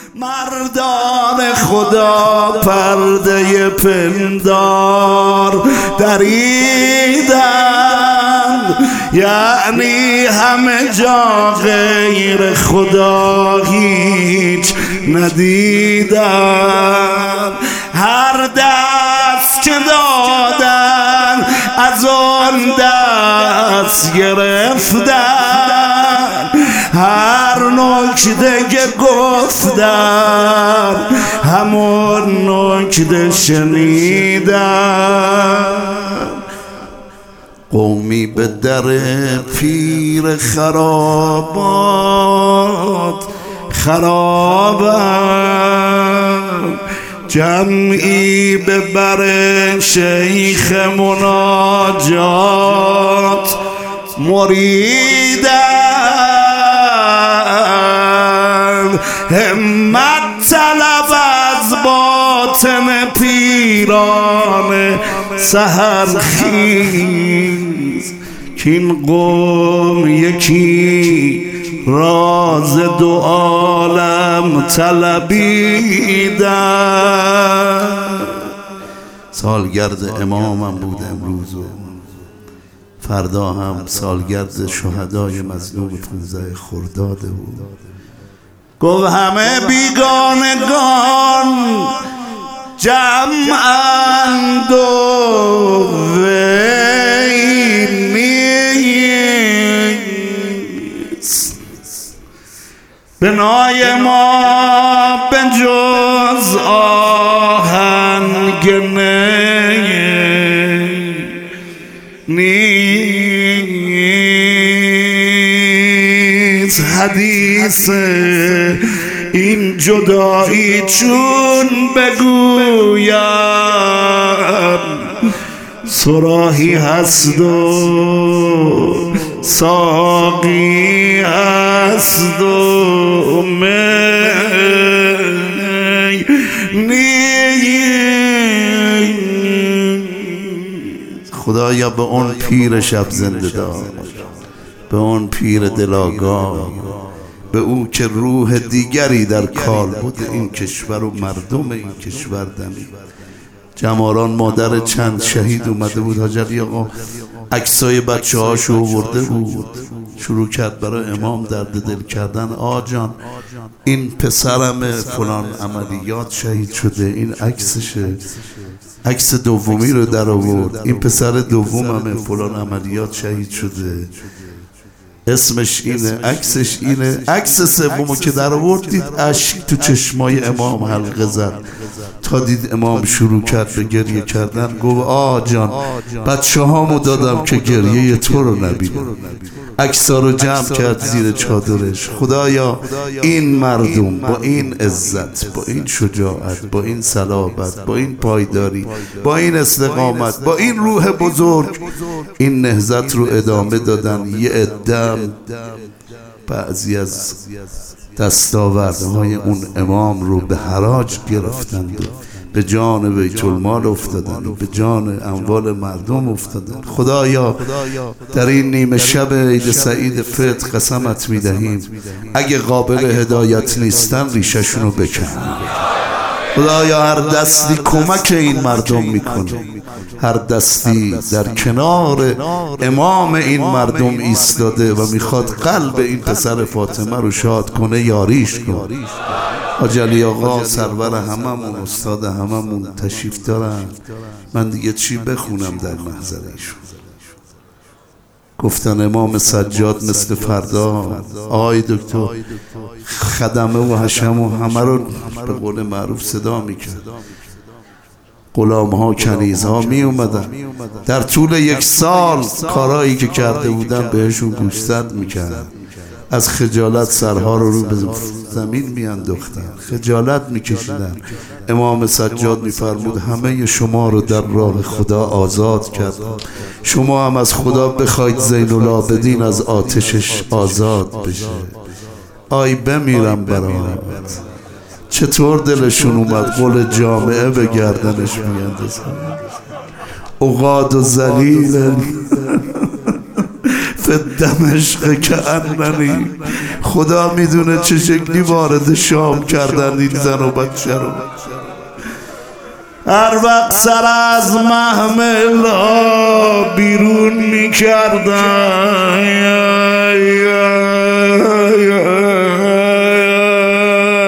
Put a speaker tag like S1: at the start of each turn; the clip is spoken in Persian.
S1: مردان خدا پرده پندار دریدن، یعنی همه جا غیر خدا هیچ ندیدن. هر دست که دادن از آن دست گرفتن، هر نکته که گفتن همون نکته شنیدن. قومی به در پیر خرابات خرابن، جمعی به بر شیخ مناجات مریدن. همت طلب از باطن پیران سحرخیز، کین قوم یکی راز دو عالم طلبیدن. سالگرد امامم بود امروز و فردا هم سالگرد شهدای مظلوم 15 خرداد بود. گفت همه بیگانگان جمعند و وی نیست، بنای ما به جز آهنگ نیست. حدیث این جدایی چون بگویم صراحی هست و ساقی هست و می نیست. خدایا به اون پیر شب زنده دار، به اون پیر دلاگاه، به او که روح دیگری در کال بود این کشور و مردم این کشور دمید. جماران مادر چند شهید اومده بود، حاج علی آقا عکسای بچه هاشو آورده بود، شروع کرد برای امام درد دل کردن. آجان این پسرم فلان عملیات شهید شده، این عکسشه، عکس دومی رو در آورد، این پسر دومم فلان عملیات شهید شده، اسمش اینه، عکسش اینه. عکس سومو که در آورد دید اشک تو چشمای امام حلقه زد. تا دید امام شروع کرد به گریه کردن گفت جان بچه هامو دادم که گریه تو رو نبینم. عکس‌ها رو جمع کرد زیر چادرش. خدایا این مردم با این عزت، با این شجاعت، با این صلابت، با این پایداری، با این استقامت، با این روح بزرگ این نهضت رو ادامه دادن. یه عده بعضی از دستاوردهای اون امام رو به حراج گرفتند و به جان بیت المال افتادن و به جان اموال مردم افتادن. خدایا در این نیمه شب عید سعید فطر قسمت میدهیم اگه قابل هدایت نیستن ریششون رو بکن. خدایا هر دستی کمک این مردم میکنه، هر دستی در کنار امام این مردم ایستاده و میخواد قلب این پسر فاطمه رو شاد کنه، یاریش کن. حاج علی آقا سرور هممون، استاد هممون تشریف دارن. من دیگه چی بخونم در محضر ایشون؟ گفتن امام سجاد مثل فردا آقای دکتر خدمه و حشم و همه رو به قول معروف صدا میکرد. غلام ها کنیز ها می اومدن در طول یک سال کارهایی که کرده بودن بهشون گوشزد میکرد. از خجالت سرها رو به زمین میانداختن، خجالت میکشیدن. امام سجاد میفرمود همه شما رو در راه خدا آزاد کردم، شما هم از خدا بخواید زین العابدین از آتشش آزاد بشه. آی بمیرم برات. چطور دلشون اومد قول جامعه به گردنش میاندازن. عقاد و ذلیل دمشق که اننی. خدا میدونه چه شکلی وارد شام کردن این زن و بچه رو. هر وقت سر از محملا بیرون میکردن